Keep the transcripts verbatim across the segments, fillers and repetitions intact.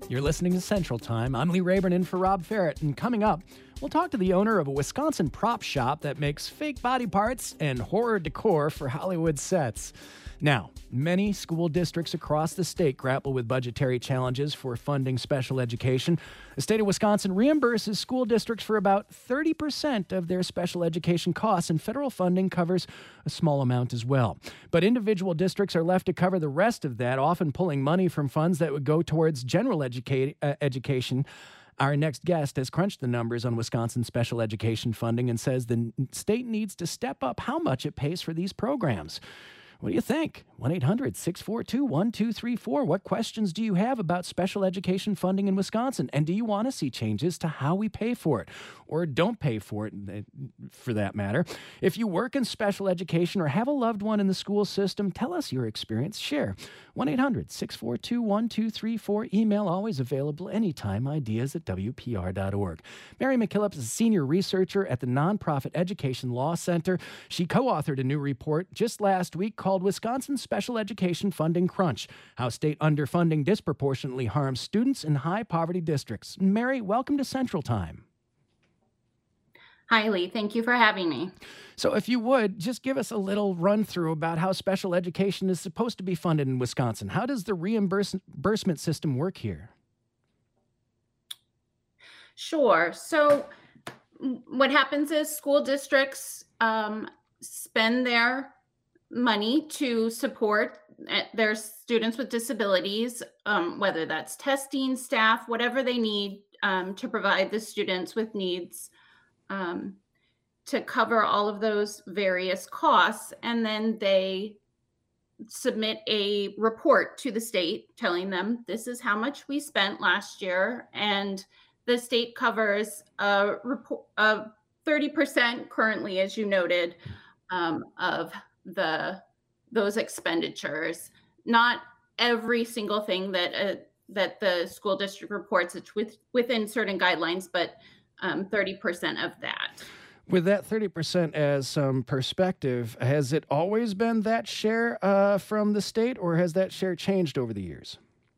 You're listening to Central Time. I'm Lee Rayburn in for Rob Ferret, and coming up, we'll talk to the owner of a Wisconsin prop shop that makes fake body parts and horror decor for Hollywood sets. Now, many school districts across the state grapple with budgetary challenges for funding special education. The state of Wisconsin reimburses school districts for about thirty percent of their special education costs, and federal funding covers a small amount as well. But individual districts are left to cover the rest of that, often pulling money from funds that would go towards general educate, uh, education. Our next guest has crunched the numbers on Wisconsin special education funding and says the state needs to step up how much it pays for these programs. What do you think? one eight hundred six four two one two three four. What questions do you have about special education funding in Wisconsin? And do you want to see changes to how we pay for it or don't pay for it, for that matter? If you work in special education or have a loved one in the school system, tell us your experience. Share. one eight hundred six four two one two three four. Email always available anytime. Ideas at W P R dot org. Mary McKillop is a senior researcher at the Nonprofit Education Law Center. She co-authored a new report just last week called Wisconsin Special Education Funding Crunch: How State Underfunding Disproportionately Harms Students in High Poverty Districts. Mary, welcome to Central Time. Hi, Lee. Thank you for having me. So if you would, just give us a little run through about how special education is supposed to be funded in Wisconsin. How does the reimbursement system work here? Sure. So what happens is school districts um, spend their money to support their students with disabilities, um, whether that's testing, staff, whatever they need um, to provide the students with needs um, to cover all of those various costs. And then they submit a report to the state telling them this is how much we spent last year. And the state covers a report of thirty percent currently, as you noted, um, of the those expenditures. Not every single thing that uh, that the school district reports, it's with, within certain guidelines, but um, thirty percent of that. With that thirty percent as some perspective, has it always been that share uh, from the state, or has that share changed over the years?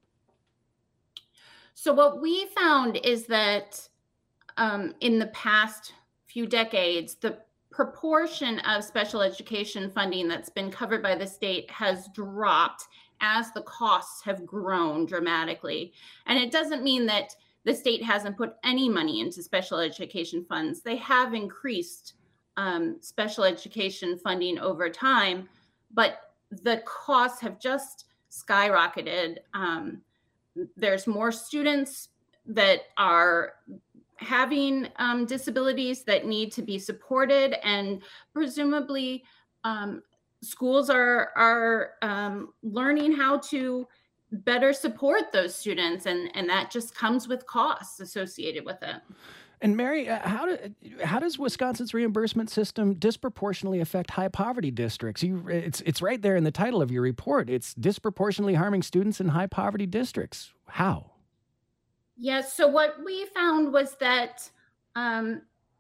So what we found is that um, in the past few decades, the proportion of special education funding that's been covered by the state has dropped as the costs have grown dramatically. And it doesn't mean that the state hasn't put any money into special education funds. They have increased um, special education funding over time, but the costs have just skyrocketed. Um, there's more students that are having um, disabilities that need to be supported, and presumably um, schools are are um, learning how to better support those students, and and that just comes with costs associated with it. And Mary, uh, how do, how does Wisconsin's reimbursement system disproportionately affect high poverty districts? You, it's it's right there in the title of your report. It's disproportionately harming students in high poverty districts. How? Yes. So what we found was that um,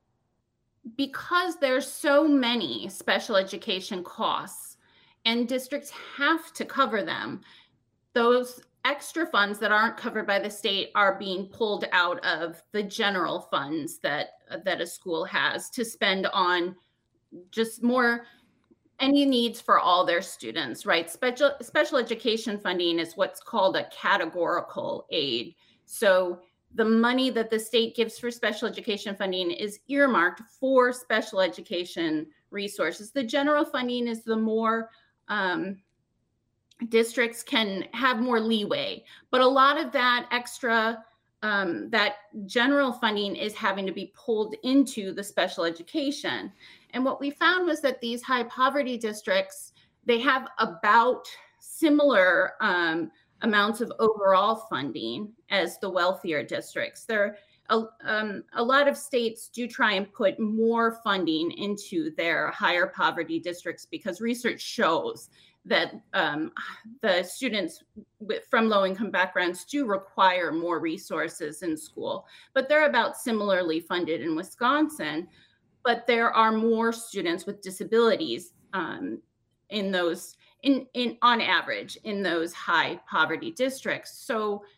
because there's so many special education costs and districts have to cover them, those extra funds that aren't covered by the state are being pulled out of the general funds that that a school has to spend on just more any needs for all their students, right? Special special education funding is what's called a categorical aid. So the money that the state gives for special education funding is earmarked for special education resources. The general funding is the more um, districts can have more leeway, but a lot of that extra, um, that general funding is having to be pulled into the special education. And what we found was that these high poverty districts, they have about similar um, amounts of overall funding as the wealthier districts. There, a, um, a lot of states do try and put more funding into their higher poverty districts because research shows that um, the students with, from low-income backgrounds do require more resources in school, but they're about similarly funded in Wisconsin. But there are more students with disabilities um, in those, in, in on average, in those high poverty districts. So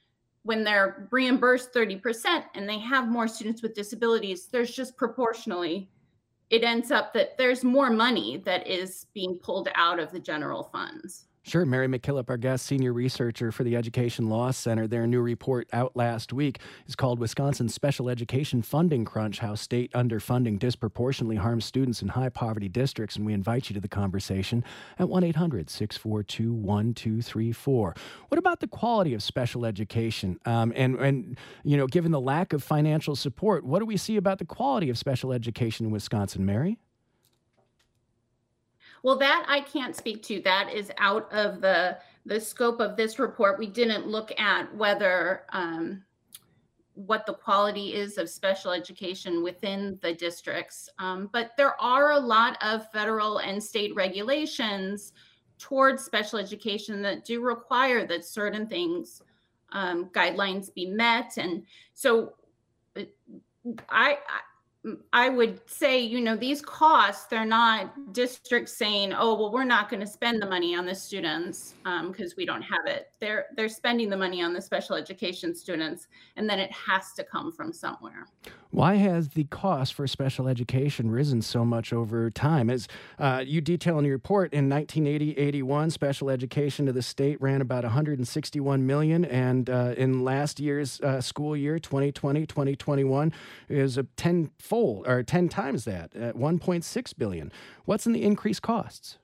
when they're reimbursed thirty percent and they have more students with disabilities, there's just proportionally, it ends up that there's more money that is being pulled out of the general funds. Sure. Mary McKillop, our guest, senior researcher for the Education Law Center. Their new report out last week is called Wisconsin Special Education Funding Crunch, How State Underfunding Disproportionately Harms Students in High Poverty Districts. And we invite you to the conversation at one eight hundred, six four two, one two three four. What about the quality of special education? Um, and, and, you know, given the lack of financial support, what do we see about the quality of special education in Wisconsin, Mary? Well, that I can't speak to. That is out of the the scope of this report. We didn't look at whether um, what the quality is of special education within the districts. Um, but there are a lot of federal and state regulations towards special education that do require that certain things, um, guidelines be met. And so I, I I would say, you know, these costs, they're not districts saying, oh, well, we're not going to spend the money on the students because um, we don't have it. They're they're spending the money on the special education students, and then it has to come from somewhere. Why has the cost for special education risen so much over time? As uh, you detail in your report, in nineteen eighty eighty-one, special education to the state ran about one hundred sixty-one million dollars, and uh, in last year's uh, school year, twenty twenty, twenty twenty-one, is a tenfold, or ten times that, at one point six billion dollars. What's in the increased costs?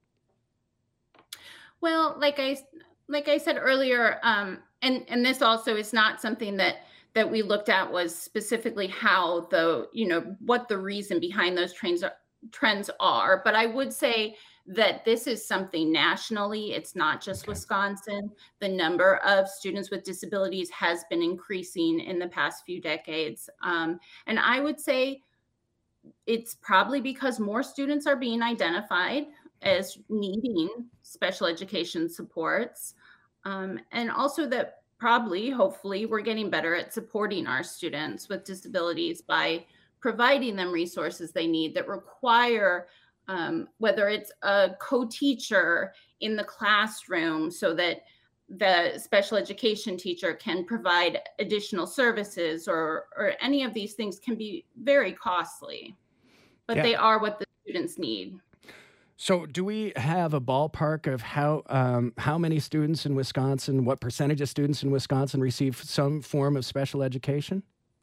Well, like I, like I said earlier, um, and, and this also is not something that that we looked at was specifically how the, you know, what the reason behind those trends are, trends are. But I would say that this is something nationally. It's not just okay. Wisconsin. The number of students with disabilities has been increasing in the past few decades. Um, and I would say it's probably because more students are being identified as needing special education supports. Um, and also that probably, hopefully, we're getting better at supporting our students with disabilities by providing them resources they need that require, um, whether it's a co-teacher in the classroom so that the special education teacher can provide additional services, or, or any of these things can be very costly, but yeah. they are what the students need. So do we have a ballpark of how um, how many students in Wisconsin, what percentage of students in Wisconsin receive some form of special education?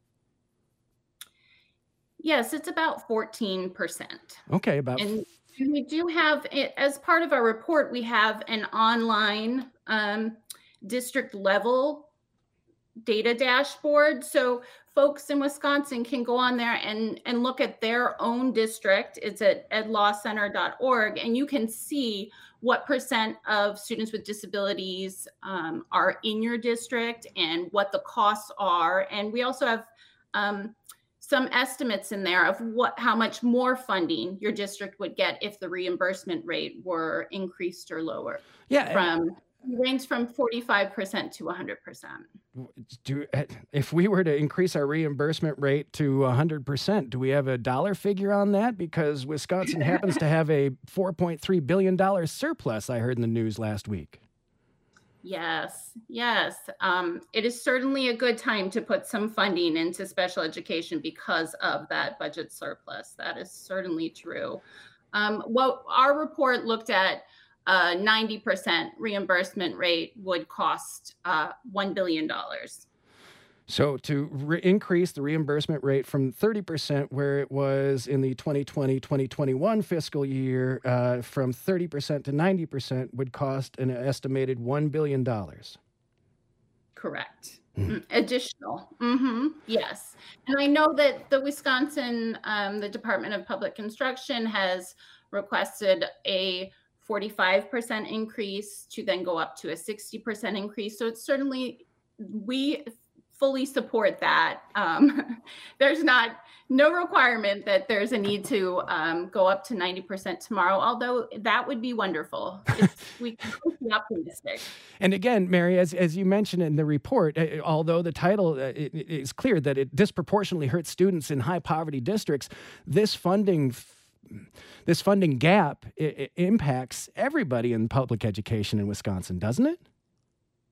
Yes, it's about fourteen percent. Okay, about. And we do have, as part of our report, we have an online um, district level data dashboard. So folks in Wisconsin can go on there and, and look at their own district. It's at ed law center dot org, and you can see what percent of students with disabilities um, are in your district and what the costs are. And we also have um, some estimates in there of what how much more funding your district would get if the reimbursement rate were increased or lower. Yeah. From range from forty-five percent to one hundred percent. Do, if we were to increase our reimbursement rate to one hundred percent, do we have a dollar figure on that? Because Wisconsin happens to have a four point three billion dollars surplus, I heard in the news last week. Yes, yes. Um, it is certainly a good time to put some funding into special education because of that budget surplus. That is certainly true. Um, what our report looked at, a ninety percent reimbursement rate would cost uh, one billion dollars. So to re- increase the reimbursement rate from thirty percent, where it was in the twenty twenty, twenty twenty-one fiscal year, uh, from thirty percent to ninety percent would cost an estimated one billion dollars. Correct. Mm. Additional. Mm-hmm. Yes. And I know that the Wisconsin, um, the Department of Public Construction has requested a forty-five percent increase to then go up to a sixty percent increase. So it's certainly, we fully support that. Um, there's not, no requirement that there's a need to um, go up to ninety percent tomorrow, although that would be wonderful. It's, we can be optimistic. And again, Mary, as, as you mentioned in the report, uh, although the title uh, it, it is clear that it disproportionately hurts students in high poverty districts, this funding This funding gap it, it impacts everybody in public education in Wisconsin, doesn't it?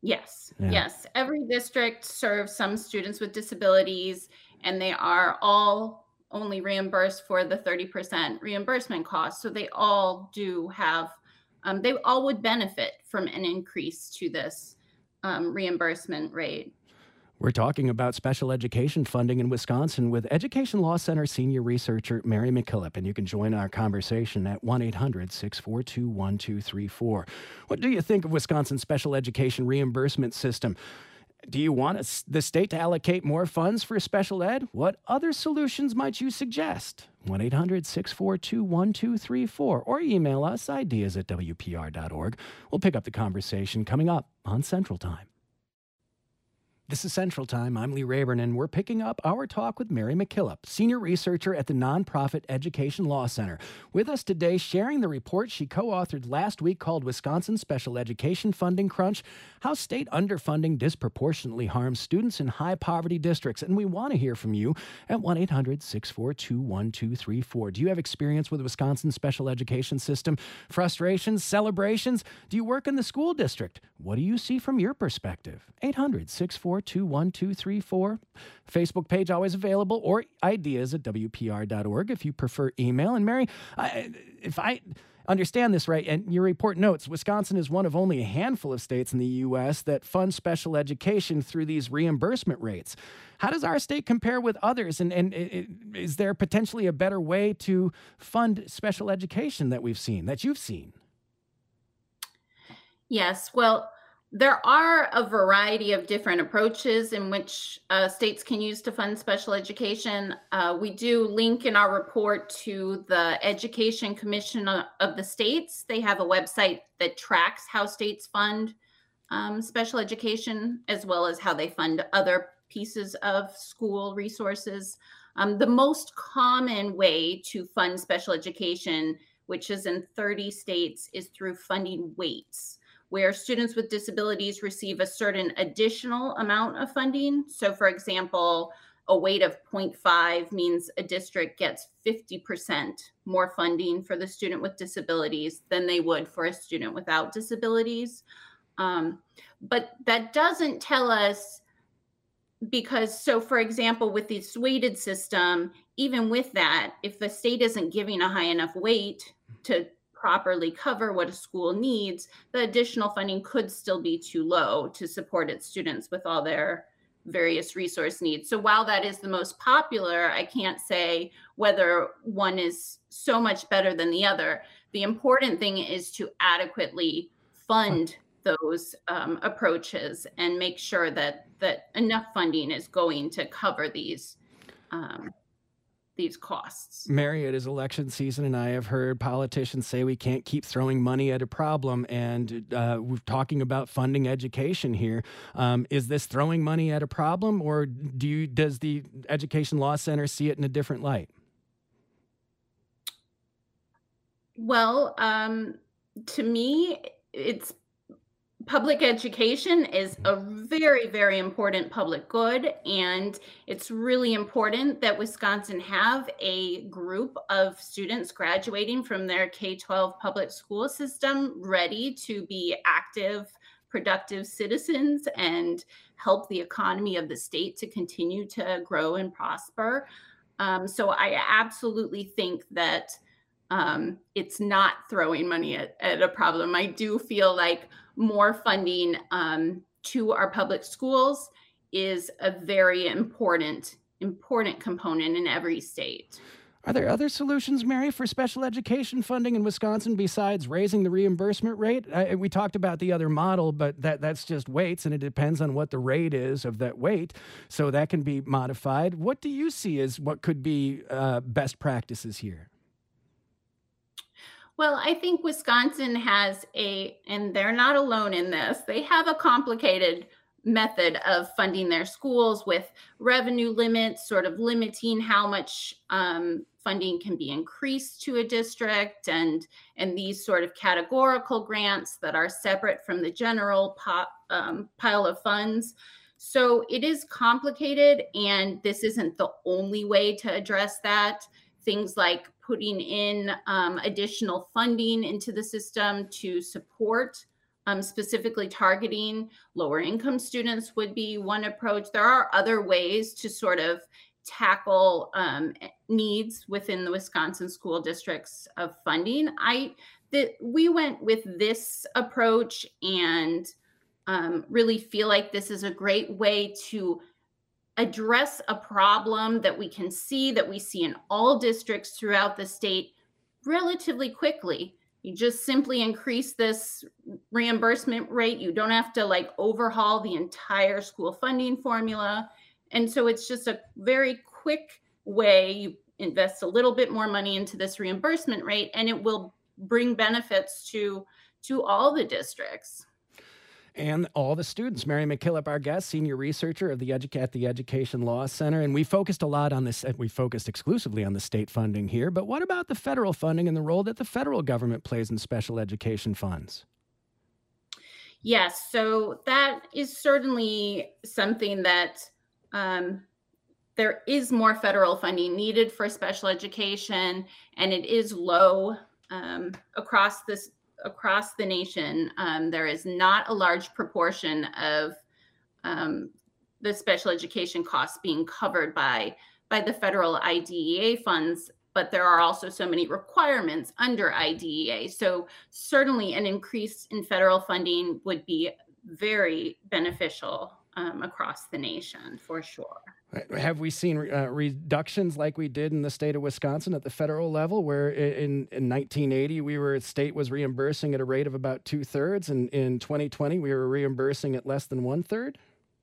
Yes, Yeah. yes. Every district serves some students with disabilities, and they are all only reimbursed for the thirty percent reimbursement cost. So they all do have, um, they all would benefit from an increase to this um, reimbursement rate. We're talking about special education funding in Wisconsin with Education Law Center senior researcher Mary McKillop, and you can join our conversation at one eight hundred six four two one two three four. What do you think of Wisconsin's special education reimbursement system? Do you want us, the state to allocate more funds for special ed? What other solutions might you suggest? one eight hundred six four two one two three four or email us ideas at W P R dot org. We'll pick up the conversation coming up on Central Time. This is Central Time. I'm Lee Rayburn, and we're picking up our talk with Mary McKillop, senior researcher at the nonprofit Education Law Center. With us today, sharing the report she co-authored last week called Wisconsin Special Education Funding Crunch, How State Underfunding Disproportionately Harms Students in High Poverty Districts. And we want to hear from you at one eight hundred six four two one two three four. Do you have experience with Wisconsin's special education system? Frustrations? Celebrations? Do you work in the school district? What do you see from your perspective? eight hundred six four two one two three four. Facebook page always available, or ideas at W P R dot org if you prefer email. And Mary, I, if I understand this right, and your report notes, Wisconsin is one of only a handful of states in the U S that fund special education through these reimbursement rates. How does our state compare with others? And, and is there potentially a better way to fund special education that we've seen, that you've seen? Yes, well, there are a variety of different approaches in which uh, states can use to fund special education. Uh, we do link in our report to the Education Commission of the states. They have a website that tracks how states fund um, special education, as well as how they fund other pieces of school resources. Um, the most common way to fund special education, which is in thirty states, is through funding weights, where students with disabilities receive a certain additional amount of funding. So for example, a weight of zero point five means a district gets fifty percent more funding for the student with disabilities than they would for a student without disabilities. Um, but that doesn't tell us, because, so for example, with this weighted system, even with that, if the state isn't giving a high enough weight to properly cover what a school needs, the additional funding could still be too low to support its students with all their various resource needs. So while that is the most popular, I can't say whether one is so much better than the other. The important thing is to adequately fund those um, approaches and make sure that that enough funding is going to cover these um, these costs. Mary, it is election season, and I have heard politicians say we can't keep throwing money at a problem, and uh, we're talking about funding education here. Um, is this throwing money at a problem, or do you, does the Education Law Center see it in a different light? Well, um, to me, it's public education is a very, very important public good, and it's really important that Wisconsin have a group of students graduating from their K twelve public school system ready to be active, productive citizens and help the economy of the state to continue to grow and prosper. Um, so I absolutely think that um, it's not throwing money at, at a problem. I do feel like more funding um, to our public schools is a very important, important component in every state. Are there other solutions, Mary, for special education funding in Wisconsin besides raising the reimbursement rate? I, we talked about the other model, but that, that's just weights, and it depends on what the rate is of that weight. So that can be modified. What do you see as what could be uh, best practices here? Well, I think Wisconsin has a, and they're not alone in this, they have a complicated method of funding their schools with revenue limits, sort of limiting how much um, funding can be increased to a district, and, and these sort of categorical grants that are separate from the general pop, um, pile of funds. So it is complicated, and this isn't the only way to address that. Things like putting in um, additional funding into the system to support um, specifically targeting lower income students would be one approach. There are other ways to sort of tackle um, needs within the Wisconsin school districts of funding. I that we went with this approach and um, really feel like this is a great way to address a problem that we can see that we see in all districts throughout the state relatively quickly. You just simply increase this reimbursement rate. You don't have to like overhaul the entire school funding formula. And so it's just a very quick way. You invest a little bit more money into this reimbursement rate, and it will bring benefits to to all the districts. And all the students. Mary McKillop, our guest, senior researcher of the Edu- at the Education Law Center, and we focused a lot on this. We focused exclusively on the state funding here, but what about the federal funding and the role that the federal government plays in special education funds? Yes, so that is certainly something that um, there is more federal funding needed for special education, and it is low um, across this across the nation. Um, there is not a large proportion of um, the special education costs being covered by by the federal I D E A funds, but there are also so many requirements under I D E A. So certainly an increase in federal funding would be very beneficial um, across the nation, for sure. Have we seen uh, reductions like we did in the state of Wisconsin at the federal level, where in, in nineteen eighty, we were, state was reimbursing at a rate of about two thirds, and in twenty twenty, we were reimbursing at less than one third?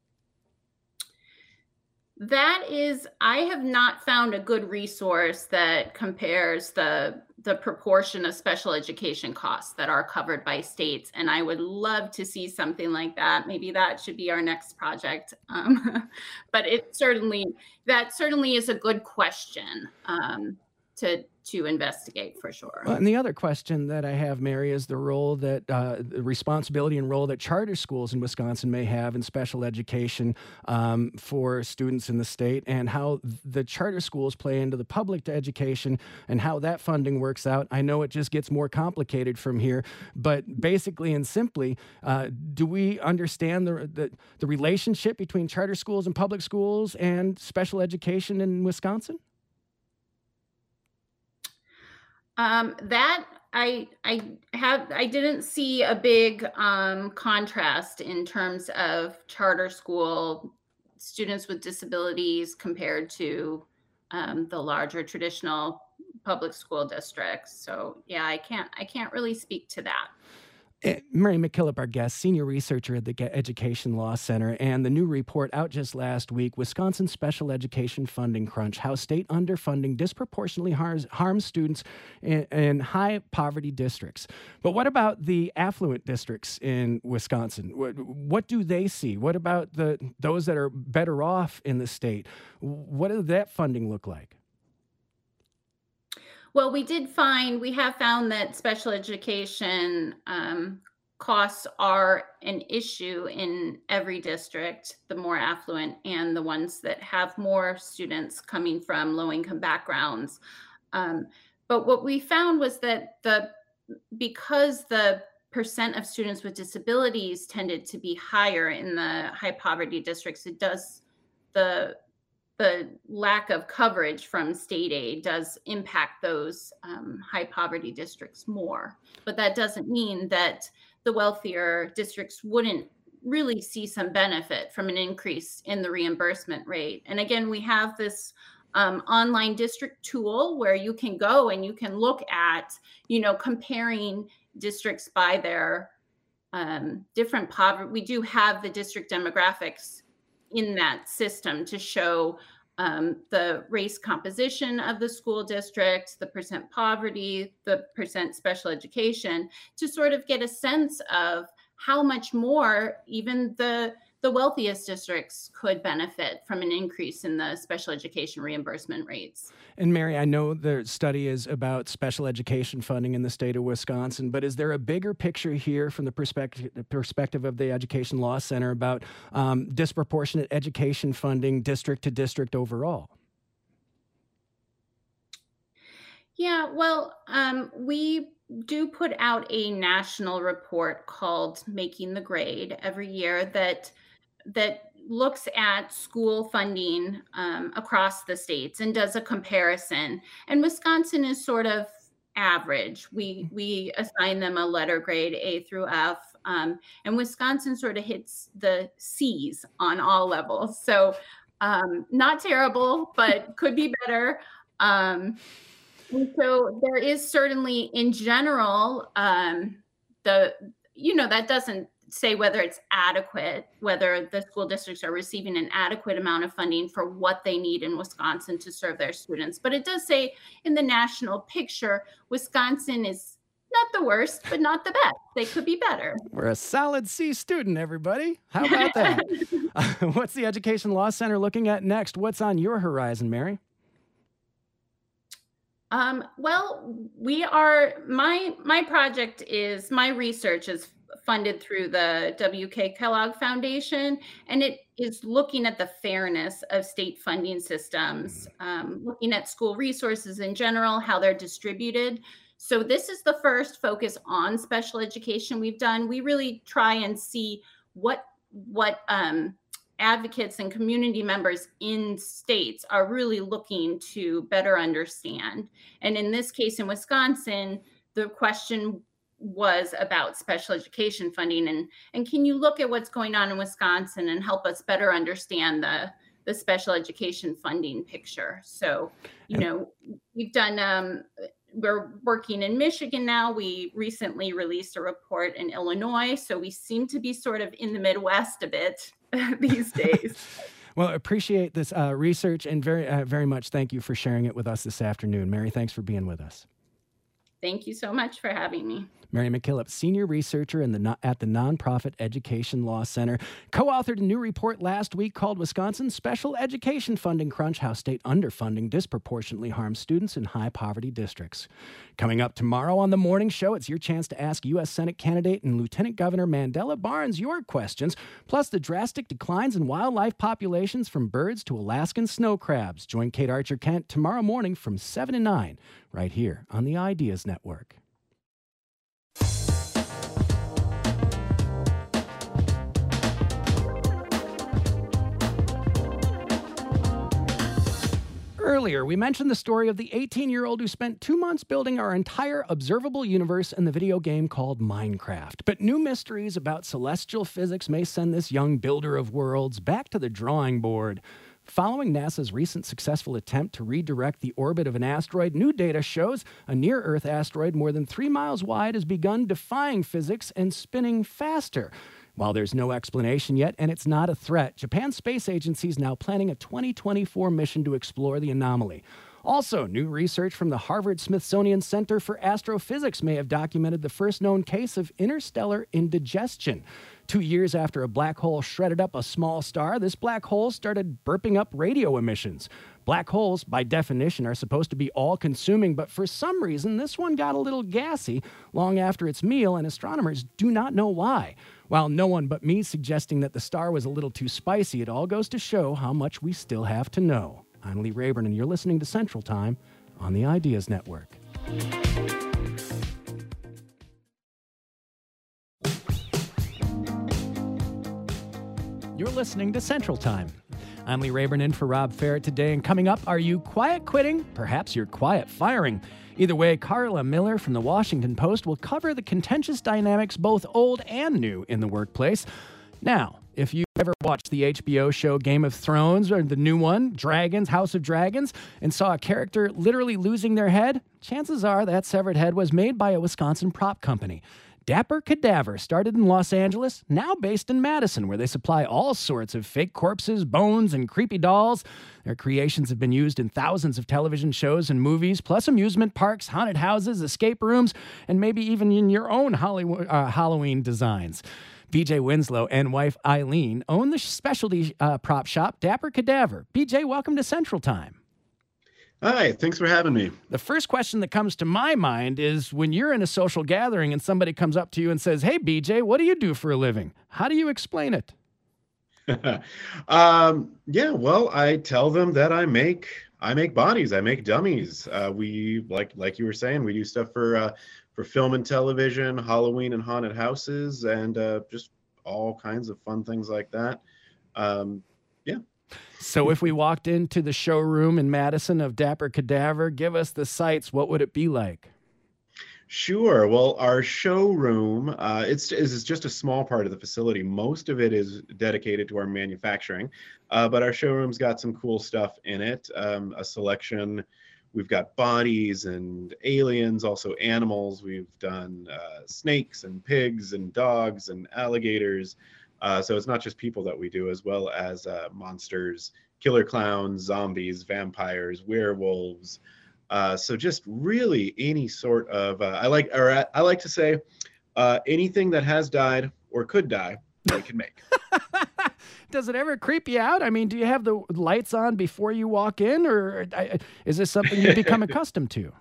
That is, I have not found a good resource that compares the the proportion of special education costs that are covered by states, and I would love to see something like that. Maybe that should be our next project. Um, but it certainly that certainly is a good question um, to to investigate for sure. Well, and the other question that I have, Mary, is the role that uh, the responsibility and role that charter schools in Wisconsin may have in special education um, for students in the state, and how the charter schools play into the public education and how that funding works out. I know it just gets more complicated from here, but basically and simply, uh, do we understand the, the the relationship between charter schools and public schools and special education in Wisconsin? Um, that I I have I didn't see a big um, contrast in terms of charter school students with disabilities compared to um, the larger traditional public school districts. So yeah, I can't I can't really speak to that. Uh, Mary McKillop, our guest, senior researcher at the Ge- Education Law Center, and the new report out just last week, Wisconsin Special Education Funding Crunch, how state underfunding disproportionately harms, harms students in, in high poverty districts. But what about the affluent districts in Wisconsin? What, what do they see? What about the those that are better off in the state? What does that funding look like? Well, we did find, we have found that special education um, costs are an issue in every district, the more affluent and the ones that have more students coming from low income backgrounds. Um, but what we found was that the because the percent of students with disabilities tended to be higher in the high poverty districts, it does the the lack of coverage from state aid does impact those um, high poverty districts more. But that doesn't mean that the wealthier districts wouldn't really see some benefit from an increase in the reimbursement rate. And again, we have this um, online district tool where you can go and you can look at, you know, comparing districts by their um, different poverty. We do have the district demographics in that system to show um, the race composition of the school district, the percent poverty, the percent special education, to sort of get a sense of how much more even the the wealthiest districts could benefit from an increase in the special education reimbursement rates. And Mary, I know the study is about special education funding in the state of Wisconsin, but is there a bigger picture here from the perspective, the perspective of the Education Law Center about um, disproportionate education funding district to district overall? Yeah, well, um, we do put out a national report called Making the Grade every year that that looks at school funding um, across the states and does a comparison. And Wisconsin is sort of average. We we assign them a letter grade A through F, um, and Wisconsin sort of hits the C's on all levels. So um, not terrible, but could be better. Um, and so there is certainly, in general, um, the you know that doesn't say whether it's adequate, whether the school districts are receiving an adequate amount of funding for what they need in Wisconsin to serve their students. But it does say in the national picture, Wisconsin is not the worst, but not the best. They could be better. We're a solid C student, everybody. How about that? uh, what's the Education Law Center looking at next? What's on your horizon, Mary? Um, well, we are, my, my project is, my research is funded through the W K Kellogg Foundation, and it is looking at the fairness of state funding systems, um, looking at school resources in general, how they're distributed. So this is the first focus on special education we've done. We really try and see what, what, um, advocates and community members in states are really looking to better understand. And in this case, in Wisconsin, the question was about special education funding, and, and can you look at what's going on in Wisconsin and help us better understand the, the special education funding picture? So, you know, we've done, um, we're working in Michigan now. We recently released a report in Illinois. So we seem to be sort of in the Midwest a bit these days. Well, appreciate this uh, research, and very, uh, very much thank you for sharing it with us this afternoon. Mary, thanks for being with us. Thank you so much for having me. Mary McKillop, senior researcher in the, at the Nonprofit Education Law Center, co-authored a new report last week called Wisconsin's Special Education Funding Crunch, How State Underfunding Disproportionately Harms Students in High Poverty Districts. Coming up tomorrow on The Morning Show, it's your chance to ask U S Senate candidate and Lieutenant Governor Mandela Barnes your questions, plus the drastic declines in wildlife populations from birds to Alaskan snow crabs. Join Kate Archer-Kent tomorrow morning from seven to nine, right here on the Ideas Network. Earlier, we mentioned the story of the eighteen-year-old who spent two months building our entire observable universe in the video game called Minecraft. But new mysteries about celestial physics may send this young builder of worlds back to the drawing board. Following NASA's recent successful attempt to redirect the orbit of an asteroid, new data shows a near-Earth asteroid more than three miles wide has begun defying physics and spinning faster. While there's no explanation yet, and it's not a threat, Japan's space agency is now planning a twenty twenty-four mission to explore the anomaly. Also, new research from the Harvard-Smithsonian Center for Astrophysics may have documented the first known case of interstellar indigestion. Two years after a black hole shredded up a small star, this black hole started burping up radio emissions. Black holes, by definition, are supposed to be all-consuming, but for some reason, this one got a little gassy long after its meal, and astronomers do not know why. While no one but me suggesting that the star was a little too spicy, it all goes to show how much we still have to know. I'm Lee Rayburn, and you're listening to Central Time on the Ideas Network. You're listening to Central Time. I'm Lee Rayburn in for Rob Ferret today, and coming up, are you quiet quitting? Perhaps you're quiet firing. Either way, Carla Miller from the Washington Post will cover the contentious dynamics, both old and new, in the workplace. Now, if you've ever watched the H B O show Game of Thrones, or the new one, Dragons, House of Dragons, and saw a character literally losing their head, chances are that severed head was made by a Wisconsin prop company. Dapper Cadaver started in Los Angeles, now based in Madison, where they supply all sorts of fake corpses, bones, and creepy dolls. Their creations have been used in thousands of television shows and movies, plus amusement parks, haunted houses, escape rooms, and maybe even in your own Hollywood, uh, Halloween designs. B J Winslow and wife Eileen own the specialty uh, prop shop, Dapper Cadaver. B J, welcome to Central Time. Hi, thanks for having me. The first question that comes to my mind is when you're in a social gathering and somebody comes up to you and says, "Hey, B J, what do you do for a living?" How do you explain it? um, yeah, well, I tell them that I make I make bodies, I make dummies. Uh, we like like you were saying, we do stuff for uh, for film and television, Halloween and haunted houses, and uh, just all kinds of fun things like that. Um, yeah. So if we walked into the showroom in Madison of Dapper Cadaver, give us the sights, what would it be like? Sure. Well, our showroom, uh, it's is just a small part of the facility. Most of it is dedicated to our manufacturing, uh, but our showroom's got some cool stuff in it. Um, a selection. We've got bodies and aliens, also animals. We've done uh, snakes and pigs and dogs and alligators. Uh, so it's not just people that we do, as well as uh, monsters, killer clowns, zombies, vampires, werewolves. Uh, so just really any sort of, uh, I like, or I, I like to say, uh, anything that has died or could die, we can make. Does it ever creep you out? I mean, do you have the lights on before you walk in, or I, is this something you become accustomed to?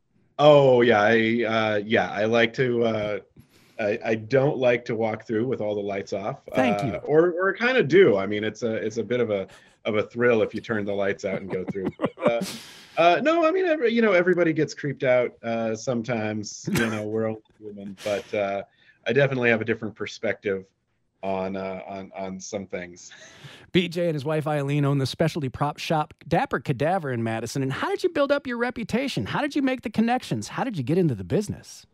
Oh yeah, I uh, yeah, I like to. Uh, I, I don't like to walk through with all the lights off. Thank uh, you. Or or kind of do. I mean, it's a it's a bit of a of a thrill if you turn the lights out and go through. But, uh, uh, no, I mean, every, you know, everybody gets creeped out uh, sometimes. You know, we're all human, but uh, I definitely have a different perspective on uh, on on some things. B J and his wife Eileen own the specialty prop shop Dapper Cadaver in Madison. And how did you build up your reputation? How did you make the connections? How did you get into the business?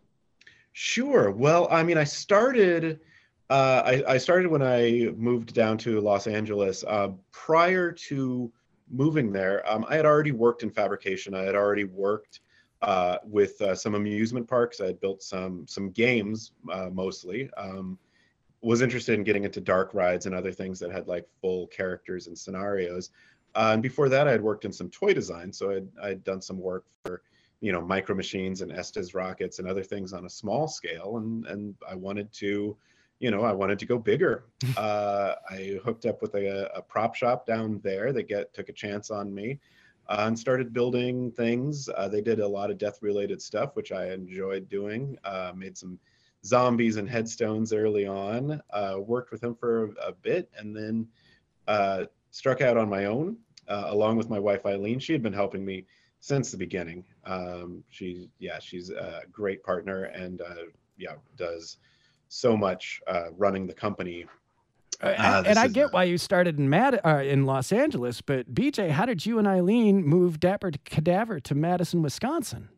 Sure. Well, I mean, I started. Uh, I, I started when I moved down to Los Angeles. Uh, prior to moving there, um, I had already worked in fabrication. I had already worked uh, with uh, some amusement parks. I had built some some games uh, mostly. Um, was interested in getting into dark rides and other things that had like full characters and scenarios. Uh, and before that, I had worked in some toy design. So I'd, I'd done some work for, you know, Micro Machines and Estes rockets and other things on a small scale. And, and I wanted to, you know, I wanted to go bigger. Uh, I hooked up with a, a prop shop down there that get, took a chance on me uh, and started building things. Uh, they did a lot of death related stuff, which I enjoyed doing. Uh, made some zombies and headstones early on, uh, worked with him for a, a bit, and then uh, struck out on my own, uh, along with my wife, Eileen. She had been helping me since the beginning. Um, she, yeah, she's a great partner and, uh, yeah, does so much uh, running the company. Uh, and I get why you started in Mad uh, in Los Angeles, but B J, how did you and Eileen move Dapper Cadaver to Madison, Wisconsin?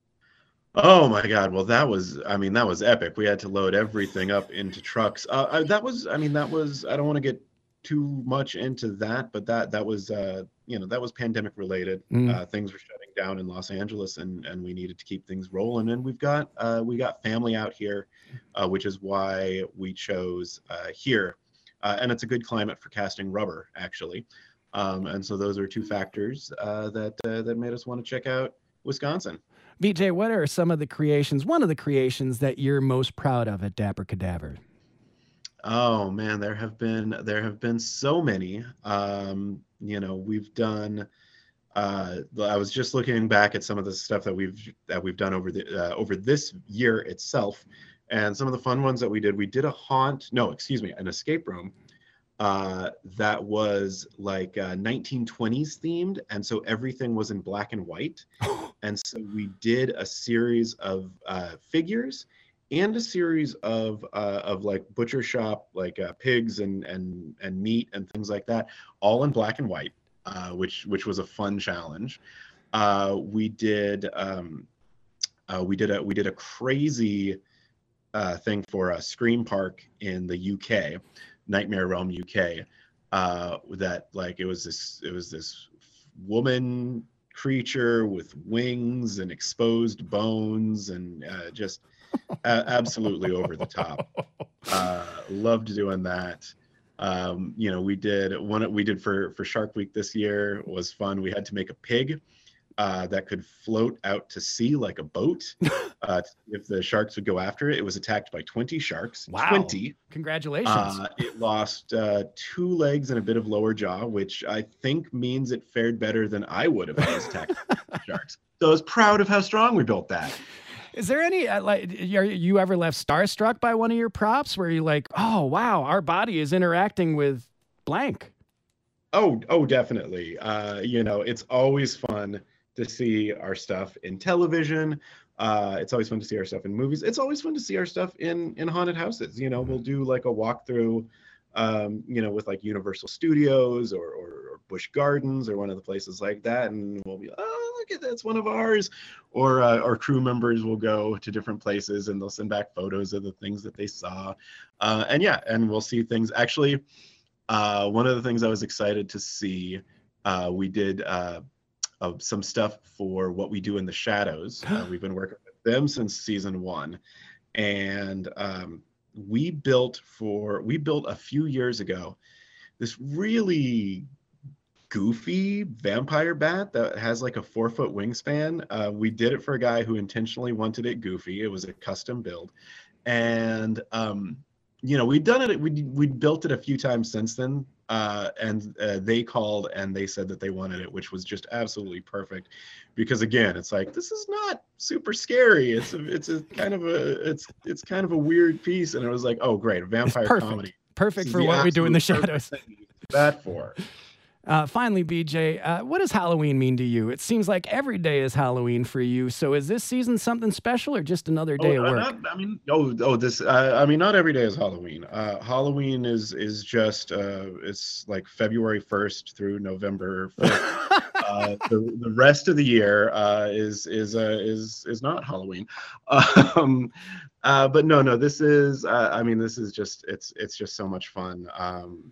Oh my God. Well, that was, I mean, that was epic. We had to load everything up into trucks. Uh, I, that was, I mean, that was, I don't want to get too much into that, but that, that was, uh, you know, that was pandemic related. Mm. Uh, things were shutting down in Los Angeles and, and we needed to keep things rolling. And we've got, uh, we got family out here, uh, which is why we chose uh, here. Uh, and it's a good climate for casting rubber, actually. Um, and so those are two factors uh, that, uh, that made us want to check out Wisconsin. B J, what are some of the creations, one of the creations that you're most proud of at Dapper Cadaver? Oh man, there have been there have been so many. Um, you know, we've done. Uh, I was just looking back at some of the stuff that we've that we've done over the uh, over this year itself, and some of the fun ones that we did. We did a haunt. No, excuse me, an escape room. Uh, that was like uh, nineteen twenties themed, and so everything was in black and white. And so we did a series of uh, figures and a series of uh, of like butcher shop, like uh, pigs and and and meat and things like that, all in black and white, uh, which which was a fun challenge. Uh, we did um, uh, we did a we did a crazy uh, thing for a Scream Park in the U K. Nightmare Realm U K, uh, that like it was this it was this woman creature with wings and exposed bones and uh, just a- absolutely over the top. Uh, loved doing that. Um, you know, we did one we did for for Shark Week this year was fun. We had to make a pig uh, that could float out to sea like a boat. Uh, if the sharks would go after it, it was attacked by twenty sharks. Wow. twenty. Congratulations. Uh, it lost uh, two legs and a bit of lower jaw, which I think means it fared better than I would if I was attacked by sharks. So I was proud of how strong we built that. Is there any, uh, like, are you ever left starstruck by one of your props where you're like, oh, wow, our body is interacting with blank? Oh, oh, definitely. Uh, you know, it's always fun to see our stuff in television Uh, it's always fun to see our stuff in movies. It's always fun to see our stuff in in haunted houses. You know, we'll do like a walkthrough, um, you know, with like Universal Studios or, or, or Busch Gardens or one of the places like that, and we'll be, oh, look at that's one of ours. Or uh, our crew members will go to different places and they'll send back photos of the things that they saw, uh, and yeah, and we'll see things. Actually, uh, one of the things I was excited to see, uh, we did. Uh, Of some stuff for What We Do in the Shadows. Uh, we've been working with them since season one, and um, we built for we built a few years ago this really goofy vampire bat that has like a four foot wingspan. Uh, we did it for a guy who intentionally wanted it goofy. It was a custom build, and um, you know we'd done it. We we built it a few times since then. Uh, and uh, they called and they said that they wanted it, which was just absolutely perfect, because again, it's like, this is not super scary. It's a, it's a kind of a it's it's kind of a weird piece, and it was like, oh great, a vampire perfect. comedy, Perfect for What We Do in the Shadows. That for. Uh, finally, B J, uh, what does Halloween mean to you? It seems like every day is Halloween for you. So is this season something special or just another day oh, of work? Not, I mean, oh, oh, this. Uh, I mean, not every day is Halloween. Uh, Halloween is is just uh, it's like February first through November fifth. uh, the the rest of the year uh, is is uh, is is not Halloween. Um, uh, but no, no, this is. Uh, I mean, this is just it's it's just so much fun. Um,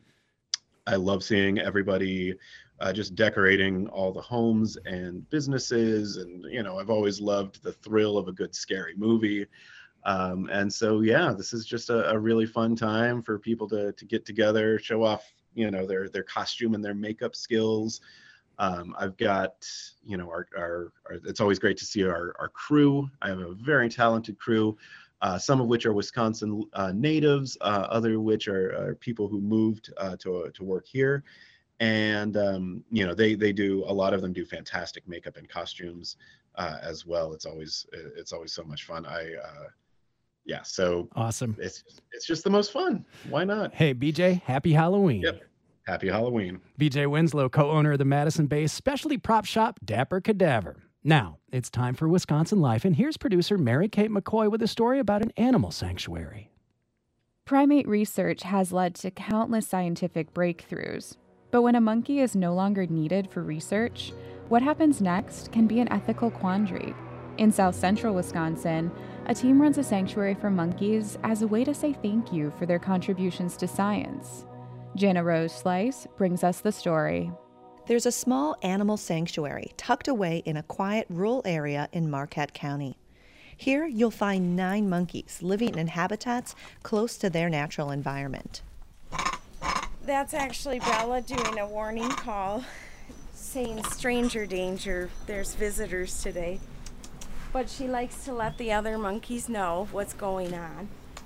I love seeing everybody uh, just decorating all the homes and businesses. And, you know, I've always loved the thrill of a good scary movie. Um, and so, yeah, this is just a, a really fun time for people to, to get together, show off, you know, their, their costume and their makeup skills. Um, I've got, you know, our, our, our, it's always great to see our, our crew. I have a very talented crew. Uh, some of which are Wisconsin uh, natives, uh, other which are, are people who moved uh, to to work here, and um, you know they they do a lot of them do fantastic makeup and costumes uh, as well. It's always it's always so much fun. I uh, yeah, so awesome. It's it's just the most fun. Why not? Hey B J, happy Halloween. Yep. Happy Halloween. B J Winslow, co-owner of the Madison-based specialty prop shop Dapper Cadaver. Now, it's time for Wisconsin Life, and here's producer Mary Kate McCoy with a story about an animal sanctuary. Primate research has led to countless scientific breakthroughs. But when a monkey is no longer needed for research, what happens next can be an ethical quandary. In south central Wisconsin, a team runs a sanctuary for monkeys as a way to say thank you for their contributions to science. Jana Rose Slice brings us the story. There's a small animal sanctuary tucked away in a quiet rural area in Marquette County. Here, you'll find nine monkeys living in habitats close to their natural environment. That's actually Bella doing a warning call, saying stranger danger, there's visitors today. But she likes to let the other monkeys know what's going on.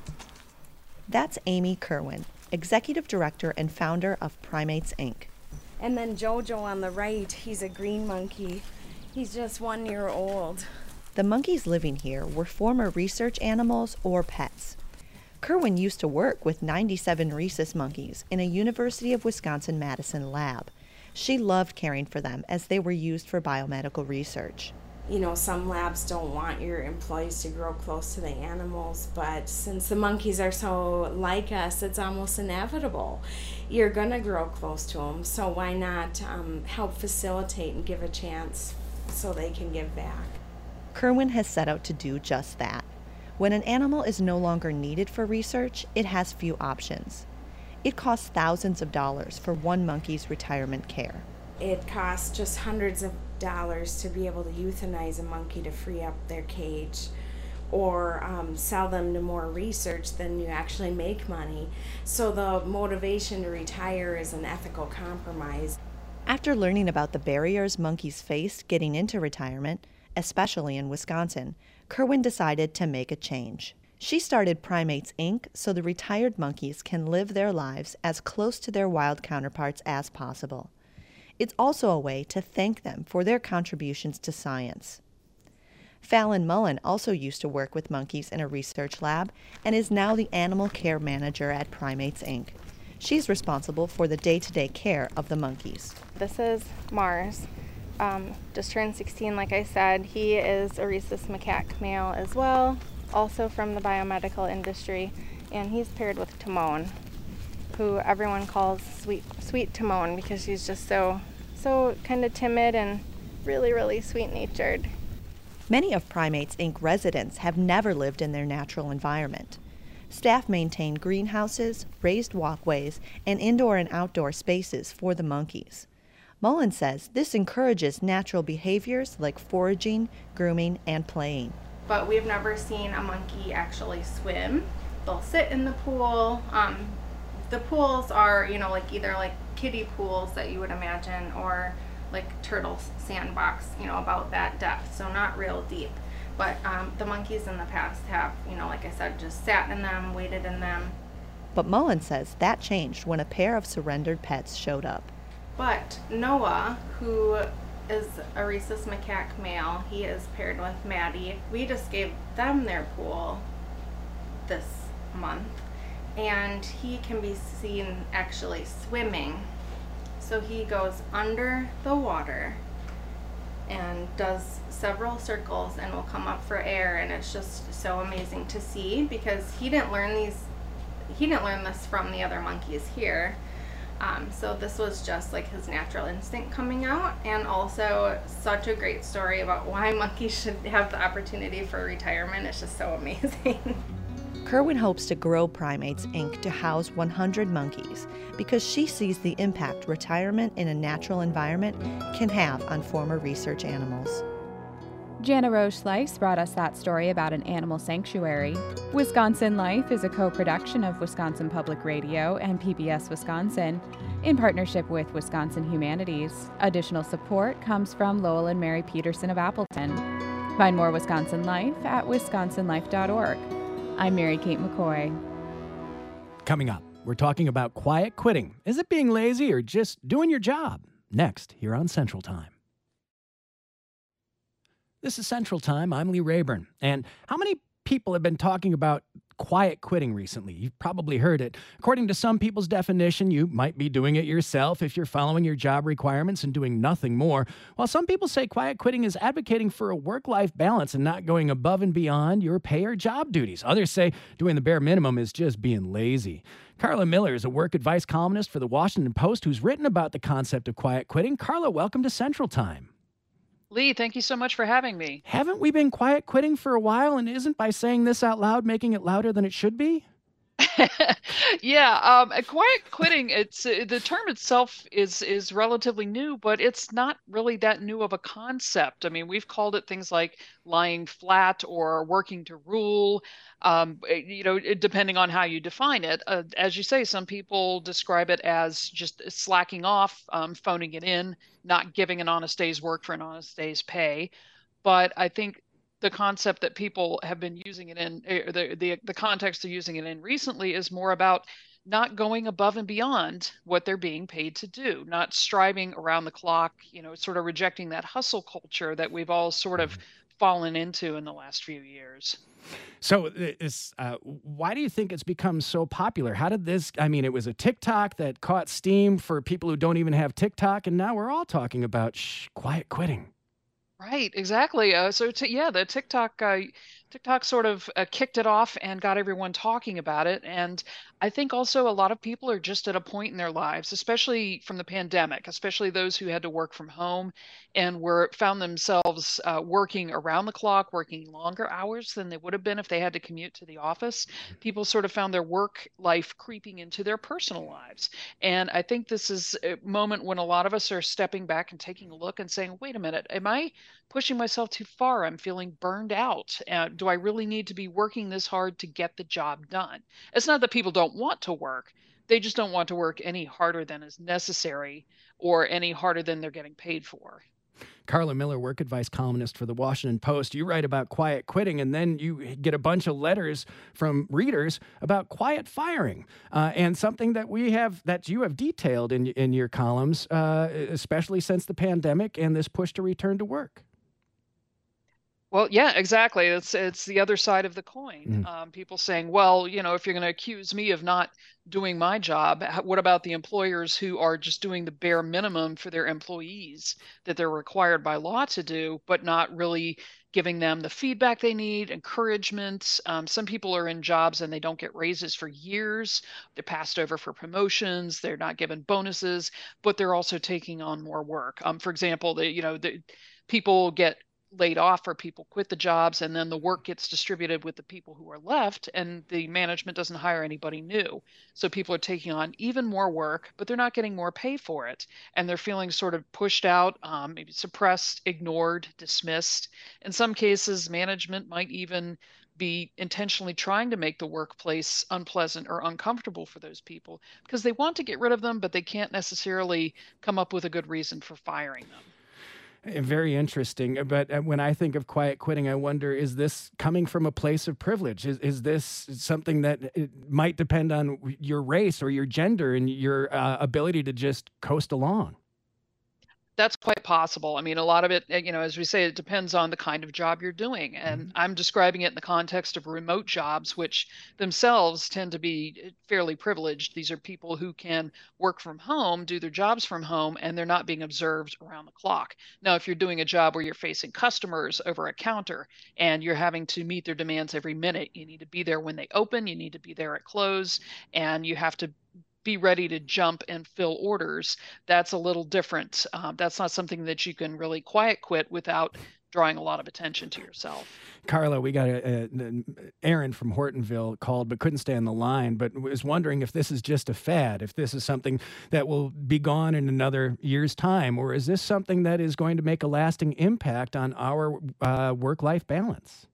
That's Amy Kerwin, Executive Director and founder of Primates, Incorporated. And then Jojo on the right, he's a green monkey. He's just one year old. The monkeys living here were former research animals or pets. Kerwin used to work with ninety-seven rhesus monkeys in a University of Wisconsin-Madison lab. She loved caring for them as they were used for biomedical research. You know, some labs don't want your employees to grow close to the animals, but since the monkeys are so like us, it's almost inevitable. You're going to grow close to them, so why not um, help facilitate and give a chance so they can give back? Kerwin has set out to do just that. When an animal is no longer needed for research, it has few options. It costs thousands of dollars for one monkey's retirement care. It costs just hundreds of dollars to be able to euthanize a monkey to free up their cage, or um, sell them to more research than you actually make money. So the motivation to retire is an ethical compromise. After learning about the barriers monkeys faced getting into retirement, especially in Wisconsin, Kerwin decided to make a change. She started Primates, Incorporated so the retired monkeys can live their lives as close to their wild counterparts as possible. It's also a way to thank them for their contributions to science. Fallon Mullen also used to work with monkeys in a research lab and is now the animal care manager at Primates, Incorporated. She's responsible for the day-to-day care of the monkeys. This is Mars. um, just turned sixteen, like I said. He is a rhesus macaque male as well, also from the biomedical industry, and he's paired with Timon, who everyone calls Sweet Sweet Timon because he's just so, so kind of timid and really, really sweet-natured. Many of Primates, Incorporated residents have never lived in their natural environment. Staff maintain greenhouses, raised walkways, and indoor and outdoor spaces for the monkeys. Mullen says this encourages natural behaviors like foraging, grooming, and playing. But we've never seen a monkey actually swim. They'll sit in the pool. Um, the pools are, you know, like either like kiddie pools that you would imagine, or like turtle sandbox, you know, about that depth, so not real deep. But um, the monkeys in the past have, you know, like I said, just sat in them, waded in them. But Mullen says that changed when a pair of surrendered pets showed up. But Noah, who is a rhesus macaque male, he is paired with Maddie. We just gave them their pool this month, and he can be seen actually swimming. So he goes under the water and does several circles and will come up for air, and it's just so amazing to see because he didn't learn these he didn't learn this from the other monkeys here. Um, so this was just like his natural instinct coming out, and also such a great story about why monkeys should have the opportunity for retirement. It's just so amazing. Kerwin hopes to grow Primates, Incorporated to house one hundred monkeys because she sees the impact retirement in a natural environment can have on former research animals. Jana Roche Slice brought us that story about an animal sanctuary. Wisconsin Life is a co-production of Wisconsin Public Radio and P B S Wisconsin in partnership with Wisconsin Humanities. Additional support comes from Lowell and Mary Peterson of Appleton. Find more Wisconsin Life at wisconsin life dot org. I'm Mary Kate McCoy. Coming up, we're talking about quiet quitting. Is it being lazy or just doing your job? Next, here on Central Time. This is Central Time. I'm Lee Rayburn. And how many people have been talking about quiet quitting recently? You've probably heard it. According to some people's definition, you might be doing it yourself if you're following your job requirements and doing nothing more. While some people say quiet quitting is advocating for a work-life balance and not going above and beyond your pay or job duties. Others say doing the bare minimum is just being lazy. Carla Miller is a work advice columnist for the Washington Post who's written about the concept of quiet quitting. Carla, welcome to Central Time. Lee, thank you so much for having me. Haven't we been quiet quitting for a while, and isn't by saying this out loud making it louder than it should be? yeah, um, quiet quitting, it's uh, the term itself is is relatively new, but it's not really that new of a concept. I mean, we've called it things like lying flat or working to rule, um, you know, depending on how you define it. Uh, as you say, some people describe it as just slacking off, um, phoning it in, not giving an honest day's work for an honest day's pay. But I think the concept that people have been using it in, the, the the context they're using it in recently is more about not going above and beyond what they're being paid to do, not striving around the clock, you know, sort of rejecting that hustle culture that we've all sort of fallen into in the last few years. So it's, uh, why do you think it's become so popular? How did this, I mean, it was a TikTok that caught steam for people who don't even have TikTok, and now we're all talking about shh, quiet quitting. Right, exactly. Uh, so t- yeah, the TikTok uh, TikTok sort of uh, kicked it off and got everyone talking about it. And I think also a lot of people are just at a point in their lives, especially from the pandemic, especially those who had to work from home and were found themselves uh, working around the clock, working longer hours than they would have been if they had to commute to the office. People sort of found their work life creeping into their personal lives. And I think this is a moment when a lot of us are stepping back and taking a look and saying, wait a minute, am I pushing myself too far? I'm feeling burned out. Uh, do I really need to be working this hard to get the job done? It's not that people don't want to work. They just don't want to work any harder than is necessary or any harder than they're getting paid for. Carla Miller, work advice columnist for the Washington Post. You write about quiet quitting, and then you get a bunch of letters from readers about quiet firing, uh, and something that we have that you have detailed in in your columns, uh, especially since the pandemic and this push to return to work. Well, yeah, exactly. It's it's the other side of the coin. Mm. Um, people saying, well, you know, if you're going to accuse me of not doing my job, h- what about the employers who are just doing the bare minimum for their employees that they're required by law to do, but not really giving them the feedback they need, encouragement. Um, some people are in jobs and they don't get raises for years. They're passed over for promotions. They're not given bonuses, but they're also taking on more work. Um, for example, the you know the people get laid off or people quit the jobs, and then the work gets distributed with the people who are left, and the management doesn't hire anybody new. So people are taking on even more work, but they're not getting more pay for it, and they're feeling sort of pushed out, um, maybe suppressed, ignored, dismissed. In some cases, management might even be intentionally trying to make the workplace unpleasant or uncomfortable for those people because they want to get rid of them, but they can't necessarily come up with a good reason for firing them. Uh, Very interesting. But uh, when I think of quiet quitting, I wonder, is this coming from a place of privilege? Is, is this something that it might depend on your race or your gender and your uh, ability to just coast along? That's quite possible. I mean, a lot of it, eh, you know, as we say, it depends on the kind of job you're doing. And Mhm. I'm describing it in the context of remote jobs, which themselves tend to be eh, fairly privileged. These are people who can work from home, do their jobs from home, and they're not being observed around the clock. Now, if you're doing a job where you're facing customers over a counter and you're having to meet their demands every minute, you need to be there when they open, you need to be there at close, and you have to be ready to jump and fill orders. That's a little different. Um, that's not something that you can really quiet quit without drawing a lot of attention to yourself. Carla, we got a, a, Aaron from Hortonville called but couldn't stay on the line, but was wondering if this is just a fad, if this is something that will be gone in another year's time, or is this something that is going to make a lasting impact on our uh, work-life balance?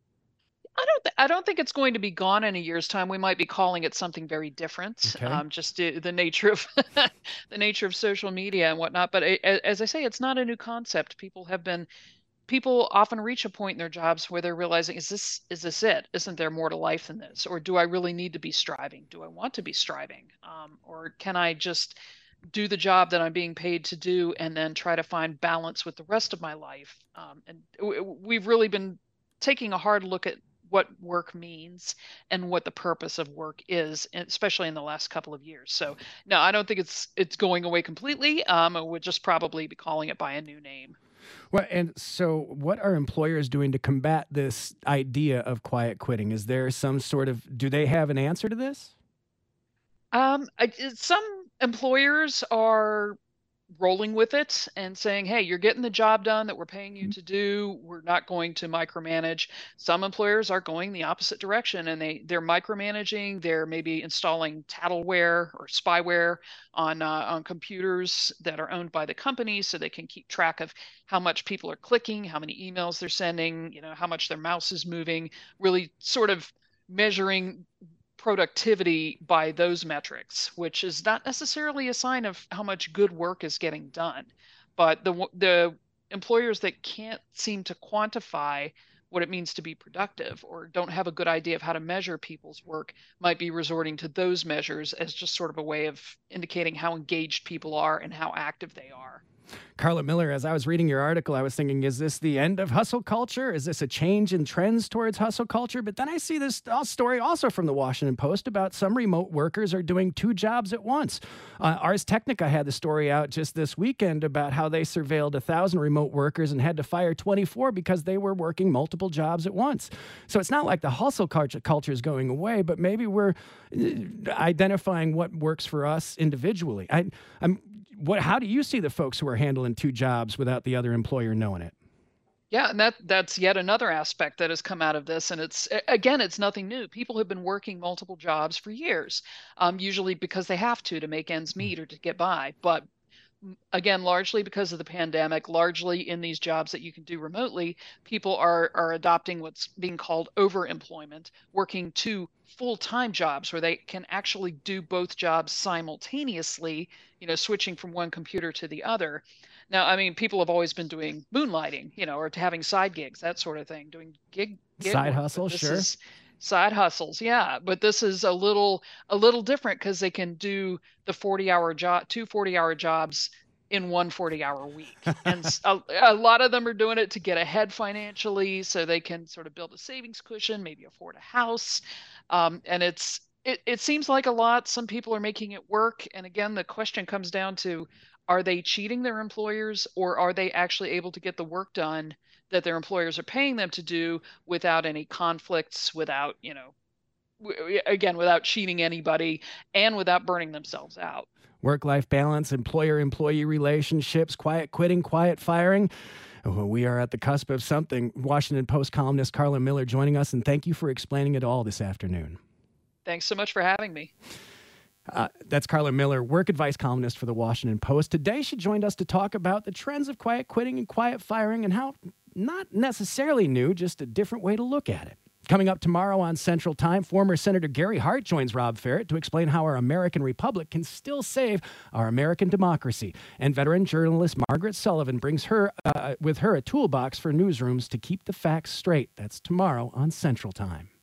I don't. Th- I don't think it's going to be gone in a year's time. We might be calling it something very different. Okay. Um, just the, the nature of the nature of social media and whatnot. But a- a- as I say, it's not a new concept. People have been. People often reach a point in their jobs where they're realizing, is this is this it? Isn't there more to life than this? Or do I really need to be striving? Do I want to be striving? Um, or can I just do the job that I'm being paid to do and then try to find balance with the rest of my life? Um, and w- w- we've really been taking a hard look at what work means and what the purpose of work is, especially in the last couple of years. So no, I don't think it's it's going away completely. Um, we'll just probably be calling it by a new name. Well, and so what are employers doing to combat this idea of quiet quitting? Is there some sort of, do they have an answer to this? Um, I, some employers are rolling with it and saying, hey, you're getting the job done that we're paying you to do. We're not going to micromanage. Some employers are going the opposite direction and they, they're micromanaging. They're maybe installing tattleware or spyware on, uh, on computers that are owned by the company so they can keep track of how much people are clicking, how many emails they're sending, you know, how much their mouse is moving, really sort of measuring productivity by those metrics, which is not necessarily a sign of how much good work is getting done. But the the employers that can't seem to quantify what it means to be productive or don't have a good idea of how to measure people's work might be resorting to those measures as just sort of a way of indicating how engaged people are and how active they are. Carla Miller, as I was reading your article, I was thinking, is this the end of hustle culture? Is this a change in trends towards hustle culture? But then I see this story also from the Washington Post about some remote workers are doing two jobs at once. Uh, Ars Technica had the story out just this weekend about how they surveilled one thousand remote workers and had to fire twenty-four because they were working multiple jobs at once. So it's not like the hustle culture, culture is going away, but maybe we're uh, identifying what works for us individually. I, I'm What? How do you see the folks who are handling two jobs without the other employer knowing it? Yeah, and that that's yet another aspect that has come out of this. And it's again, it's nothing new. People have been working multiple jobs for years, um, usually because they have to to make ends meet or to get by. But again, largely because of the pandemic, largely in these jobs that you can do remotely, people are are adopting what's being called overemployment, working two full-time jobs where they can actually do both jobs simultaneously, you know, switching from one computer to the other. Now, I mean, people have always been doing moonlighting, you know, or having side gigs, that sort of thing, doing gig, gig Side work, but hustle, this sure. is side hustles, yeah. But this is a little a little different because they can do the forty hour job, two forty hour jobs in one forty-hour week. And a, a lot of them are doing it to get ahead financially so they can sort of build a savings cushion, maybe afford a house. Um, and it's it, it seems like a lot. Some people are making it work. And again, the question comes down to, are they cheating their employers, or are they actually able to get the work done that their employers are paying them to do without any conflicts, without, you know, w- again, without cheating anybody and without burning themselves out? Work-life balance, employer-employee relationships, quiet quitting, quiet firing. Well, we are at the cusp of something. Washington Post columnist Carla Miller joining us, and thank you for explaining it all this afternoon. Thanks so much for having me. Uh, that's Carla Miller, work advice columnist for the Washington Post. Today, she joined us to talk about the trends of quiet quitting and quiet firing and how not necessarily new, just a different way to look at it. Coming up tomorrow on Central Time, former Senator Gary Hart joins Rob Ferret to explain how our American republic can still save our American democracy. And veteran journalist Margaret Sullivan brings her uh, with her a toolbox for newsrooms to keep the facts straight. That's tomorrow on Central Time.